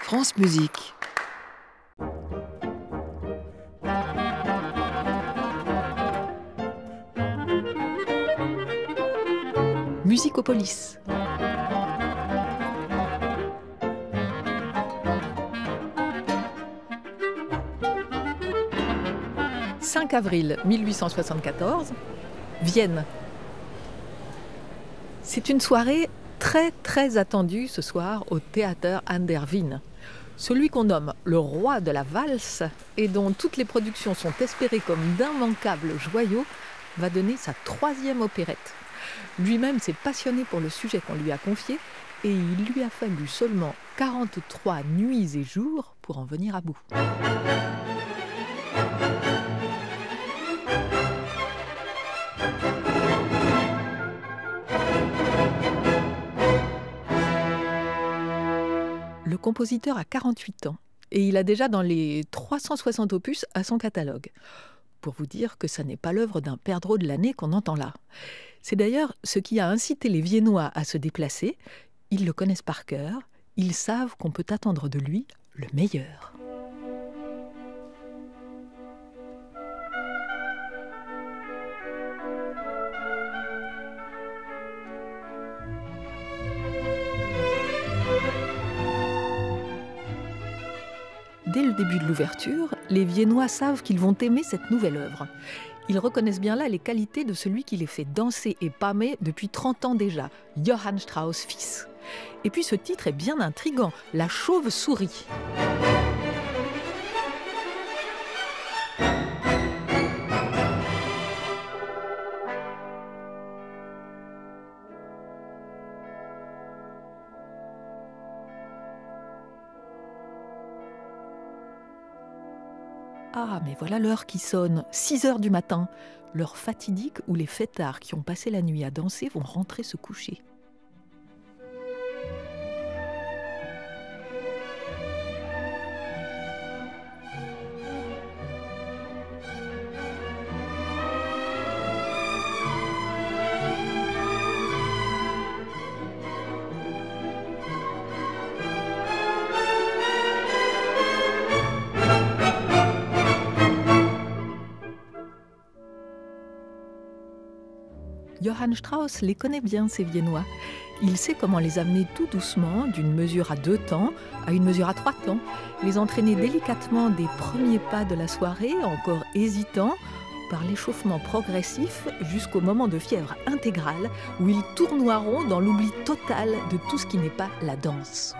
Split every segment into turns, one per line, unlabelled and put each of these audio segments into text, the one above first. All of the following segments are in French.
France Musique. Musicopolis. « 5 avril 1874, Vienne. C'est une soirée très attendue ce soir au Theater an der Wien. Celui qu'on nomme le roi de la valse et dont toutes les productions sont espérées comme d'immanquables joyaux va donner sa 3e opérette. Lui-même s'est passionné pour le sujet qu'on lui a confié et il lui a fallu seulement 43 nuits et jours pour en venir à bout. Le compositeur a 48 ans et il a déjà dans les 360 opus à son catalogue. Pour vous dire que ça n'est pas l'œuvre d'un perdreau de l'année qu'on entend là. C'est d'ailleurs ce qui a incité les Viennois à se déplacer. Ils le connaissent par cœur, ils savent qu'on peut attendre de lui le meilleur. Dès le début de l'ouverture, les Viennois savent qu'ils vont aimer cette nouvelle œuvre. Ils reconnaissent bien là les qualités de celui qui les fait danser et pâmer depuis 30 ans déjà, Johann Strauss fils. Et puis ce titre est bien intriguant, La chauve-souris. Ah, mais voilà l'heure qui sonne, 6 heures du matin. L'heure fatidique où les fêtards qui ont passé la nuit à danser vont rentrer se coucher. Johann Strauss les connaît bien, ces Viennois. Il sait comment les amener tout doucement, d'une mesure à 2 temps à une mesure à 3 temps, les entraîner délicatement des premiers pas de la soirée, encore hésitants, par l'échauffement progressif jusqu'au moment de fièvre intégrale où ils tournoieront dans l'oubli total de tout ce qui n'est pas la danse.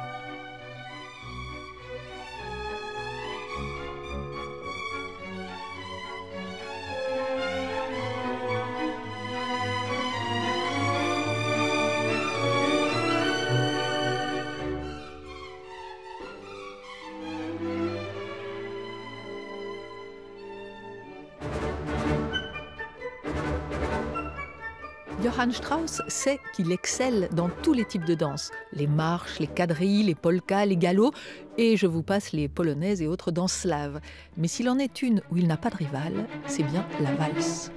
Johann Strauss sait qu'il excelle dans tous les types de danse, les marches, les quadrilles, les polkas, les galops, et je vous passe les polonaises et autres danses slaves. Mais s'il en est une où il n'a pas de rival, c'est bien la valse.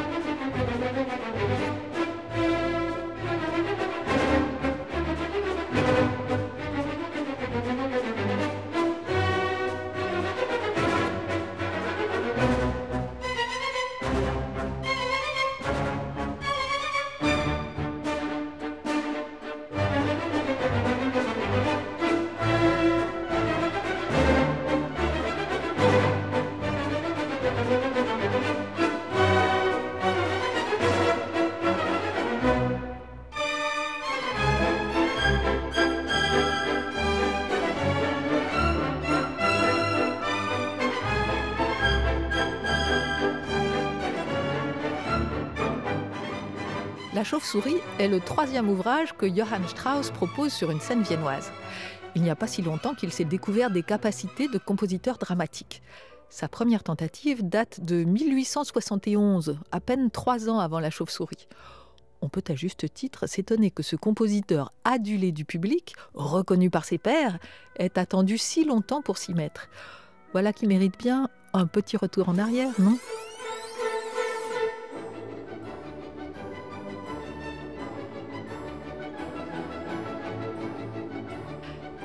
La chauve-souris est le 3e ouvrage que Johann Strauss propose sur une scène viennoise. Il n'y a pas si longtemps qu'il s'est découvert des capacités de compositeur dramatique. Sa première tentative date de 1871, à peine 3 ans avant la chauve-souris. On peut à juste titre s'étonner que ce compositeur adulé du public, reconnu par ses pairs, ait attendu si longtemps pour s'y mettre. Voilà qui mérite bien un petit retour en arrière, non ?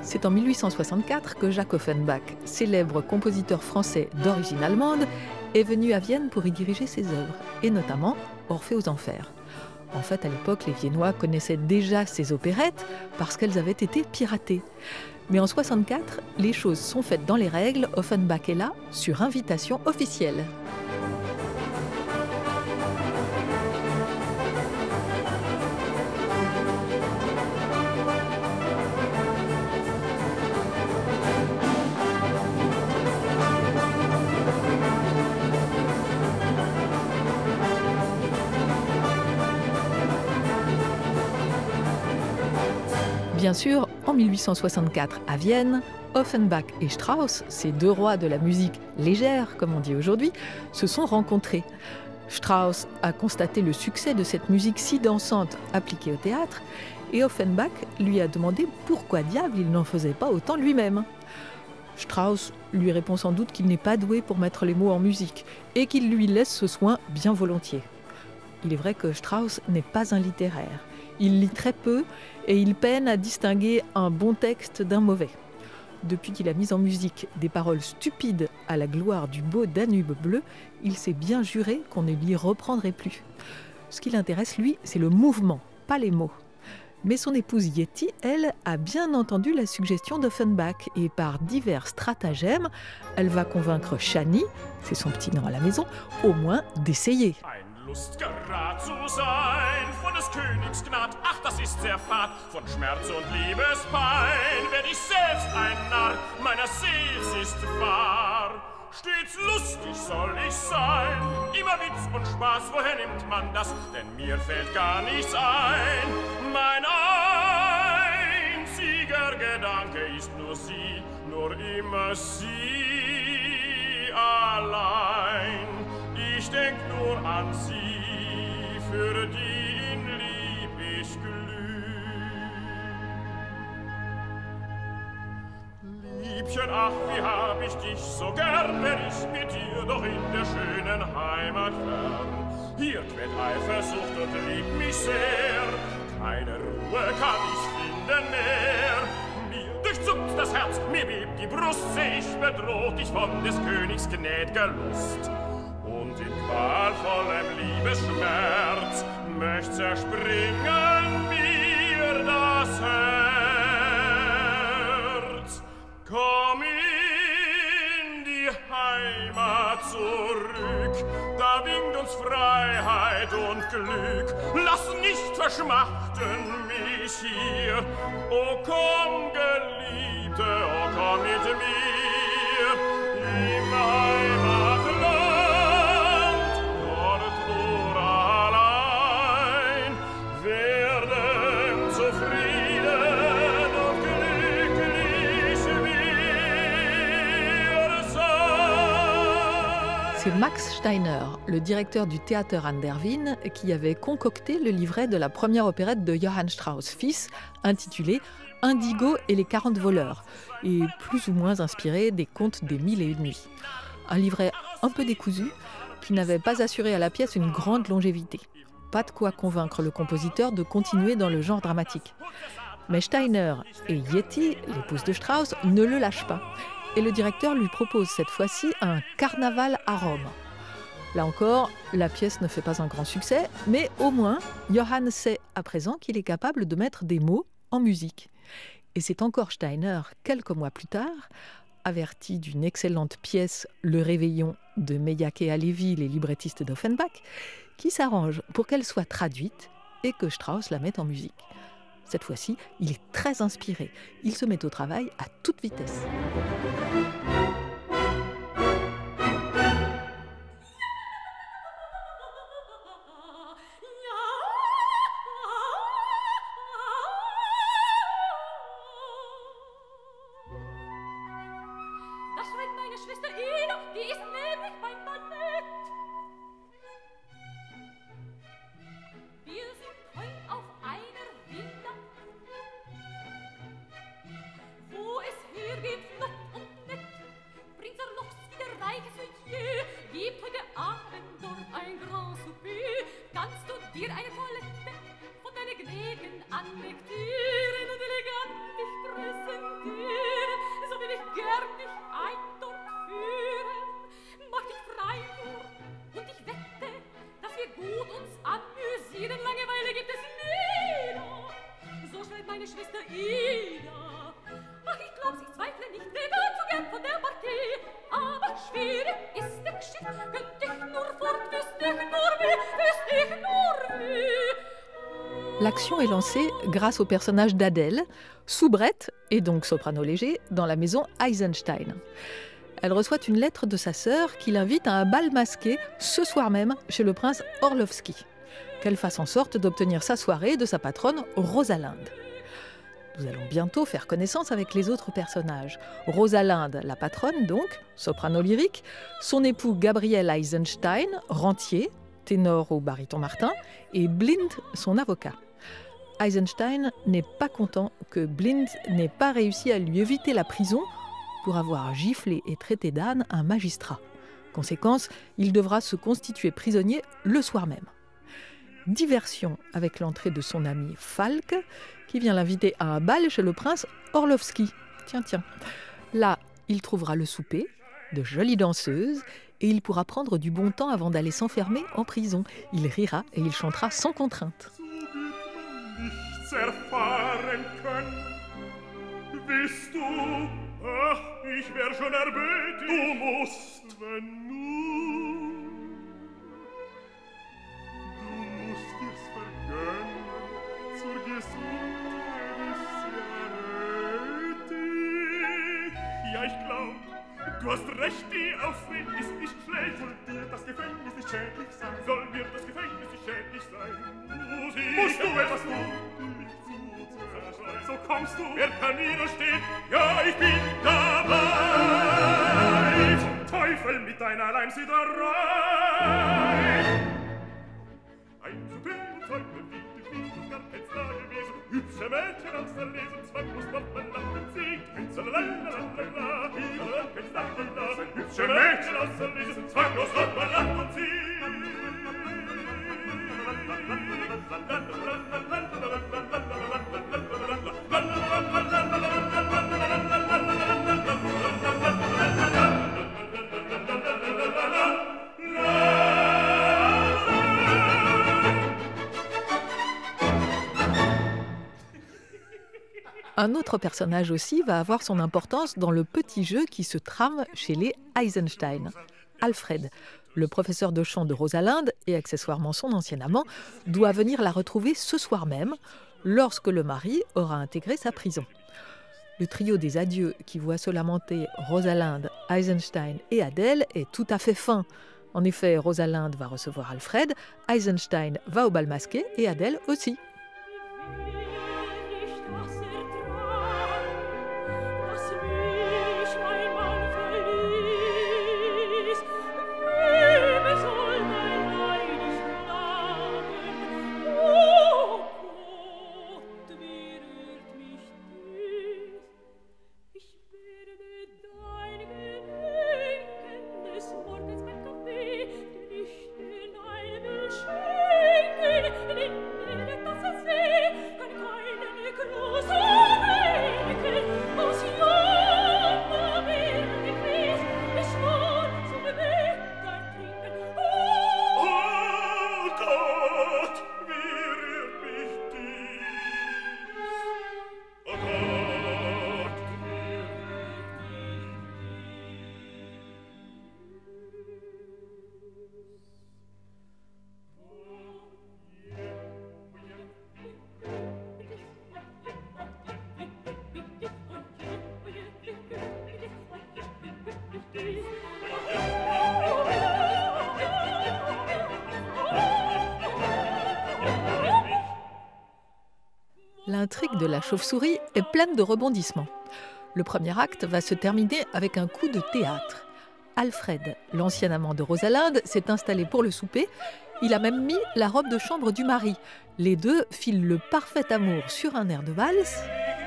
C'est en 1864 que Jacques Offenbach, célèbre compositeur français d'origine allemande, est venu à Vienne pour y diriger ses œuvres, et notamment Orphée aux Enfers. En fait, à l'époque, les Viennois connaissaient déjà ces opérettes parce qu'elles avaient été piratées. Mais en 1964, les choses sont faites dans les règles, Offenbach est là, sur invitation officielle. Bien sûr, en 1864, à Vienne, Offenbach et Strauss, ces deux rois de la musique légère, comme on dit aujourd'hui, se sont rencontrés. Strauss a constaté le succès de cette musique si dansante appliquée au théâtre, et Offenbach lui a demandé pourquoi diable il n'en faisait pas autant lui-même. Strauss lui répond sans doute qu'il n'est pas doué pour mettre les mots en musique, et qu'il lui laisse ce soin bien volontiers. Il est vrai que Strauss n'est pas un littéraire. Il lit très peu et il peine à distinguer un bon texte d'un mauvais. Depuis qu'il a mis en musique des paroles stupides à la gloire du beau Danube bleu, il s'est bien juré qu'on ne l'y reprendrait plus. Ce qui l'intéresse, lui, c'est le mouvement, pas les mots. Mais son épouse Yeti, elle, a bien entendu la suggestion d'Offenbach et par divers stratagèmes, elle va convaincre Chani, c'est son petit nom à la maison, au moins d'essayer.
Lustgerad zu sein, von des Königs Gnad, ach, das ist sehr fad, von Schmerz und Liebespein, werd ich selbst ein Narr, meiner Seels ist wahr. Stets lustig soll ich sein, immer Witz und Spaß, woher nimmt man das? Denn mir fällt gar nichts ein. Mein einziger Gedanke ist nur sie, nur immer sie allein. Ich denk nur an sie, für die ihn lieb ich glüh. Liebchen, ach, wie hab ich dich so gern, wenn ich mit dir doch in der schönen Heimat fern. Hier quält Eifersucht und liebt mich sehr, keine Ruhe kann ich finden mehr. Mir durchzuckt das Herz, mir bebt die Brust, seh ich bedroht dich von des Königs gnäd'ger Lust. Und in qualvollem Liebesschmerz möcht zerspringen mir das Herz. Komm in die Heimat zurück, da winkt uns Freiheit und Glück. Lass nicht verschmachten mich hier, o komm, Geliebte, o komm mit mir im Heimatland, dort nur allein werden zufrieden und glücklich wir sein.
C'est Max Steiner, le directeur du Theater an der Wien, qui avait concocté le livret de la première opérette de Johann Strauss fils, intitulée Indigo et les 40 voleurs, et plus ou moins inspiré des contes des 1001 nuits. Un livret un peu décousu, qui n'avait pas assuré à la pièce une grande longévité. Pas de quoi convaincre le compositeur de continuer dans le genre dramatique. Mais Steiner et Yeti, l'épouse de Strauss, ne le lâchent pas. Et le directeur lui propose cette fois-ci un carnaval à Rome. Là encore, la pièce ne fait pas un grand succès, mais au moins, Johann sait à présent qu'il est capable de mettre des mots en musique. Et c'est encore Steiner, quelques mois plus tard, averti d'une excellente pièce Le Réveillon de Meilhac et Halévy, les librettistes d'Offenbach, qui s'arrange pour qu'elle soit traduite et que Strauss la mette en musique. Cette fois-ci, il est très inspiré. Il se met au travail à toute vitesse.
Da schreit meine Schwester Ida, die ist nämlich beim Ballett. Wir sind heut auf einer Villa, wo es hergeht flott und nett. Prinz Orlowski, der reiche Soutier, gibt heute Abend dort ein Grand Souper. Kannst du dir eine Toilette von deinen Gnädigen annektieren und elegant dich präsentieren?
L'action est lancée grâce au personnage d'Adèle, soubrette et donc soprano léger, dans la maison Eisenstein. Elle reçoit une lettre de sa sœur qui l'invite à un bal masqué ce soir même chez le prince Orlowski. Qu'elle fasse en sorte d'obtenir sa soirée de sa patronne Rosalinde. Nous allons bientôt faire connaissance avec les autres personnages. Rosalinde, la patronne donc, soprano lyrique, son époux Gabriel Eisenstein, rentier, ténor ou baryton Martin, et Blind, son avocat. Eisenstein n'est pas content que Blind n'ait pas réussi à lui éviter la prison pour avoir giflé et traité d'âne un magistrat. Conséquence, il devra se constituer prisonnier le soir même. Diversion avec l'entrée de son ami Falk, qui vient l'inviter à un bal chez le prince Orlowski. Tiens. Là, il trouvera le souper, de jolies danseuses, et il pourra prendre du bon temps avant d'aller s'enfermer en prison. Il rira et il chantera sans contrainte.
Willst du? Ach, ich wär schon erbeten. Du musst, wenn nur. Du musst dir's vergönnen, zur Gesundheit ist sehr nötig. Ja, ich glaub, du hast recht, die Ausweg ist nicht schlecht. Soll dir das Gefängnis nicht schädlich sein? Soll mir das Gefängnis nicht schädlich sein? Musst du etwas tun? So kommst du, wer kann widerstehen? Ja, ich bin dabei. Zum Teufel mit deiner Leimsiederei. Ein Superzeugner wie du gar kein Star gewesen. Hübsche Mädchen aus der Lesen, zwanglos macht man lachen sie. Salalalala, kein Star gewesen. Hübsche Mädchen aus der Lesen, zwanglos macht man lachen sie.
Un autre personnage aussi va avoir son importance dans le petit jeu qui se trame chez les Eisenstein. Alfred, le professeur de chant de Rosalinde et accessoirement son ancien amant, doit venir la retrouver ce soir même, lorsque le mari aura intégré sa prison. Le trio des adieux qui voit se lamenter Rosalinde, Eisenstein et Adèle est tout à fait fin. En effet, Rosalinde va recevoir Alfred, Eisenstein va au bal masqué et Adèle aussi. L'intrigue de la chauve-souris est pleine de rebondissements. Le premier acte va se terminer avec un coup de théâtre. Alfred, l'ancien amant de Rosalinde, s'est installé pour le souper. Il a même mis la robe de chambre du mari. Les deux filent le parfait amour sur un air de valse.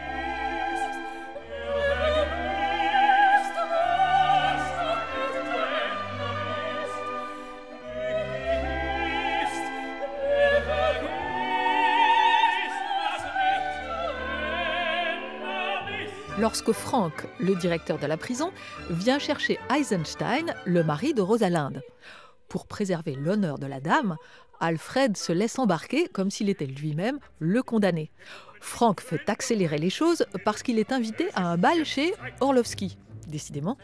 Lorsque Frank, le directeur de la prison, vient chercher Eisenstein, le mari de Rosalinde. Pour préserver l'honneur de la dame, Alfred se laisse embarquer comme s'il était lui-même le condamné. Frank fait accélérer les choses parce qu'il est invité à un bal chez Orlowski. Décidément.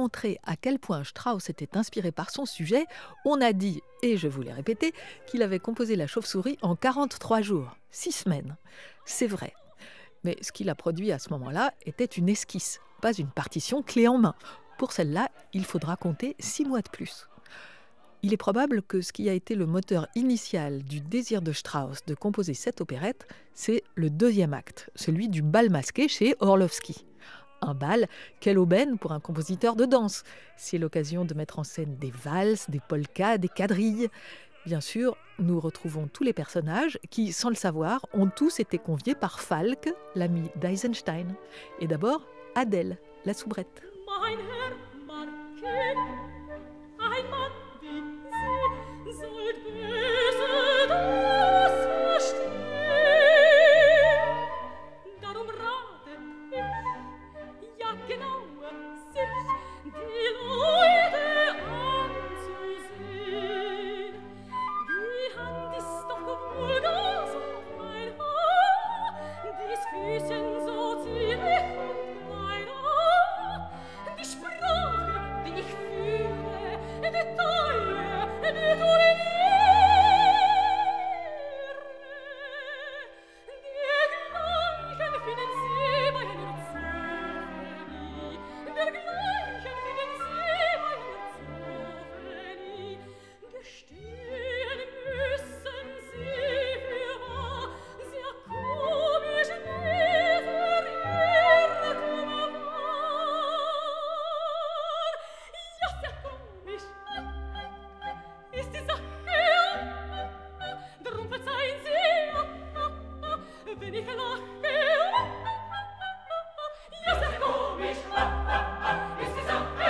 montrer à quel point Strauss était inspiré par son sujet, on a dit, et je vous l'ai répété, qu'il avait composé la chauve-souris en 43 jours, 6 semaines. C'est vrai. Mais ce qu'il a produit à ce moment-là était une esquisse, pas une partition clé en main. Pour celle-là, il faudra compter 6 mois de plus. Il est probable que ce qui a été le moteur initial du désir de Strauss de composer cette opérette, c'est le deuxième acte, celui du bal masqué chez Orlowski. Un bal, quelle aubaine pour un compositeur de danse. C'est l'occasion de mettre en scène des valses, des polkas, des quadrilles. Bien sûr, nous retrouvons tous les personnages qui, sans le savoir, ont tous été conviés par Falk, l'ami d'Eisenstein. Et d'abord, Adèle, la soubrette.
Mein Herr Marquis, ein Mann wie Sie sollt böse das verstehen. Darum rate ich, ja genauer sich die Leute anzusehen. Die Hand ist doch wohl das mein Haar, dies Füßchen so zierlich und kleiner, die Sprache, die ich führe, die Treue, die toleriere. Dergleichen finden Sie bei einer Zoophagie, dergleichen finden Sie bei einer Zoophagie. Gestehen müssen Sie fürwahr, sehr komisch dieser Irrtum war. Ja, sehr komisch ist die Sache, drum verzeihen Sie, wenn ich lache. Ja, sehr komisch ist die Sache,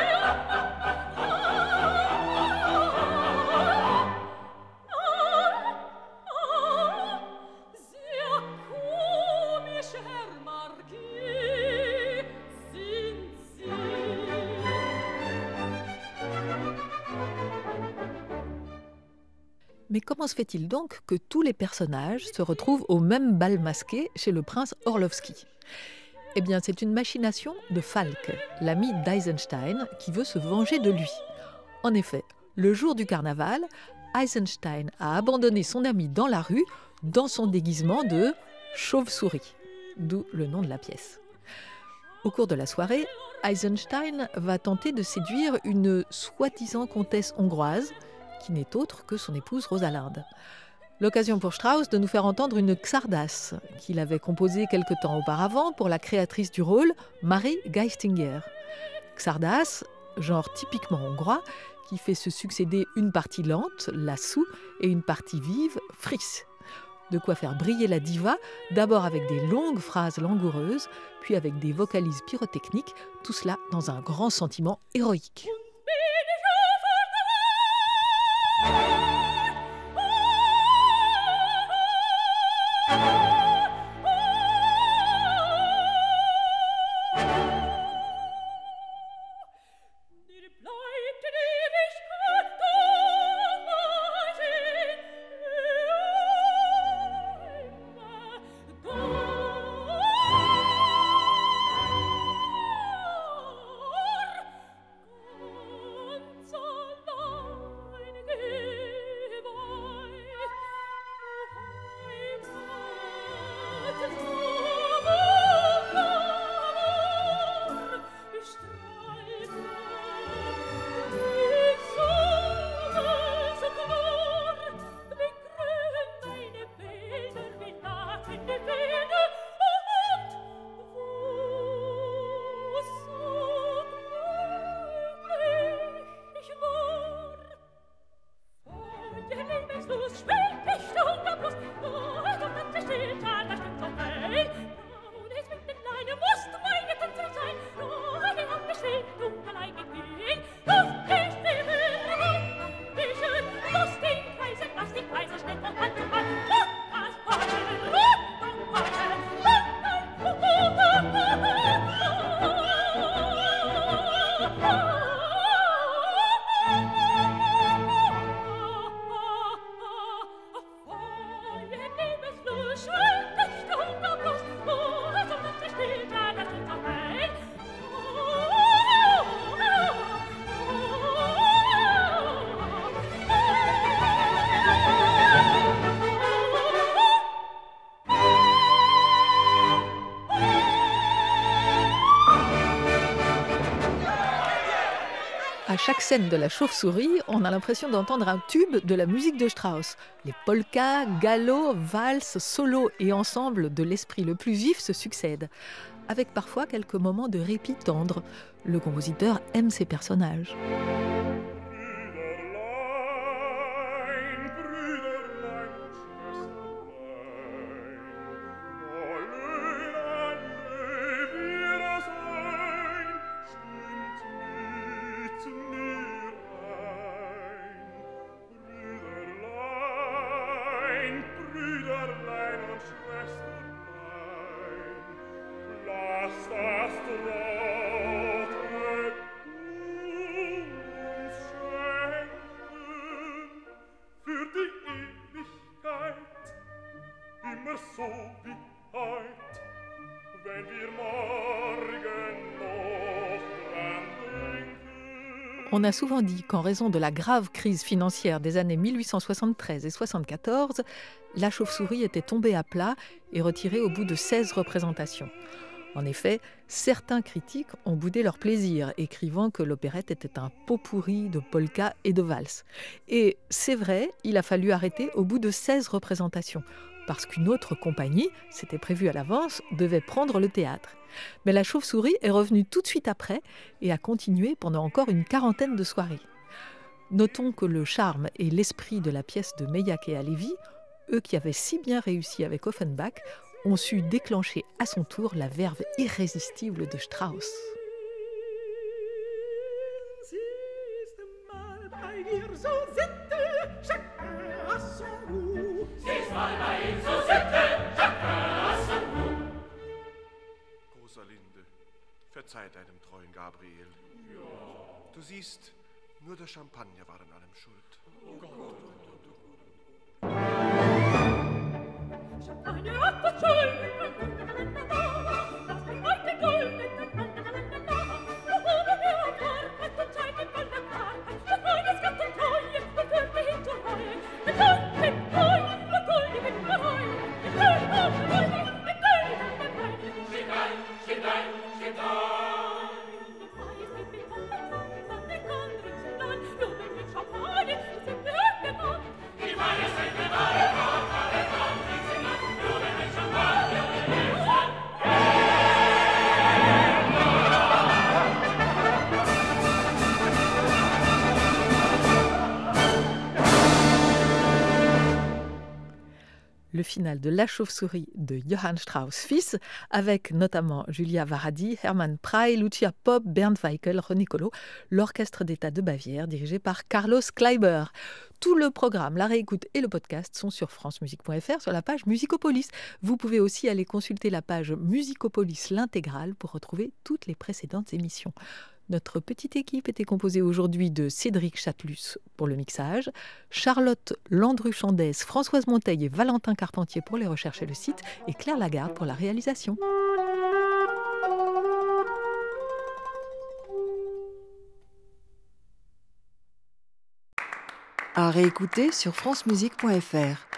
sehr komisch, Herr Marquis, sind Sie.
Mais comment se fait-il donc que tous les personnages se retrouvent au même bal masqué chez le prince Orlowski ? Eh bien, c'est une machination de Falk, l'ami d'Eisenstein, qui veut se venger de lui. En effet, le jour du carnaval, Eisenstein a abandonné son ami dans la rue, dans son déguisement de chauve-souris, d'où le nom de la pièce. Au cours de la soirée, Eisenstein va tenter de séduire une soi-disant comtesse hongroise, qui n'est autre que son épouse Rosalinde. L'occasion pour Strauss de nous faire entendre une Xardas, qu'il avait composée quelque temps auparavant pour la créatrice du rôle, Marie Geistinger. Xardas, genre typiquement hongrois, qui fait se succéder une partie lente, la soue, et une partie vive, fris. De quoi faire briller la diva, d'abord avec des longues phrases langoureuses, puis avec des vocalises pyrotechniques, tout cela dans un grand sentiment héroïque. À chaque scène de La Chauve-souris, on a l'impression d'entendre un tube de la musique de Strauss. Les polkas, galops, valses, solos et ensembles de l'esprit le plus vif se succèdent, avec parfois quelques moments de répit tendre. Le compositeur aime ses personnages. On a souvent dit qu'en raison de la grave crise financière des années 1873 et 1874, La Chauve-souris était tombée à plat et retirée au bout de 16 représentations. En effet, certains critiques ont boudé leur plaisir, écrivant que l'opérette était un pot pourri de polka et de valses. Et c'est vrai, il a fallu arrêter au bout de 16 représentations, parce qu'une autre compagnie, c'était prévu à l'avance, devait prendre le théâtre. Mais La Chauve-souris est revenue tout de suite après et a continué pendant encore une quarantaine de soirées. Notons que le charme et l'esprit de la pièce de Meilhac et Halévy, eux qui avaient si bien réussi avec Offenbach, ont su déclencher à son tour la verve irrésistible de Strauss.
Rosalinde, verzeih deinem treuen Gabriel. Du siehst, nur der Champagner war an allem schuld.
Champagner hat was schuld. Das bin heute Gold.
Le final de La Chauve-souris de Johann Strauss fils, avec notamment Julia Varadi, Hermann Prey, Lucia Popp, Bernd Weikel, René Collot, l'Orchestre d'État de Bavière dirigé par Carlos Kleiber. Tout le programme, la réécoute et le podcast sont sur francemusique.fr sur la page Musicopolis. Vous pouvez aussi aller consulter la page Musicopolis l'intégrale pour retrouver toutes les précédentes émissions. Notre petite équipe était composée aujourd'hui de Cédric Chatelus pour le mixage, Charlotte Landru-Chandès, Françoise Monteil et Valentin Carpentier pour les recherches et le site, et Claire Lagarde pour la réalisation.
À réécouter sur francemusique.fr.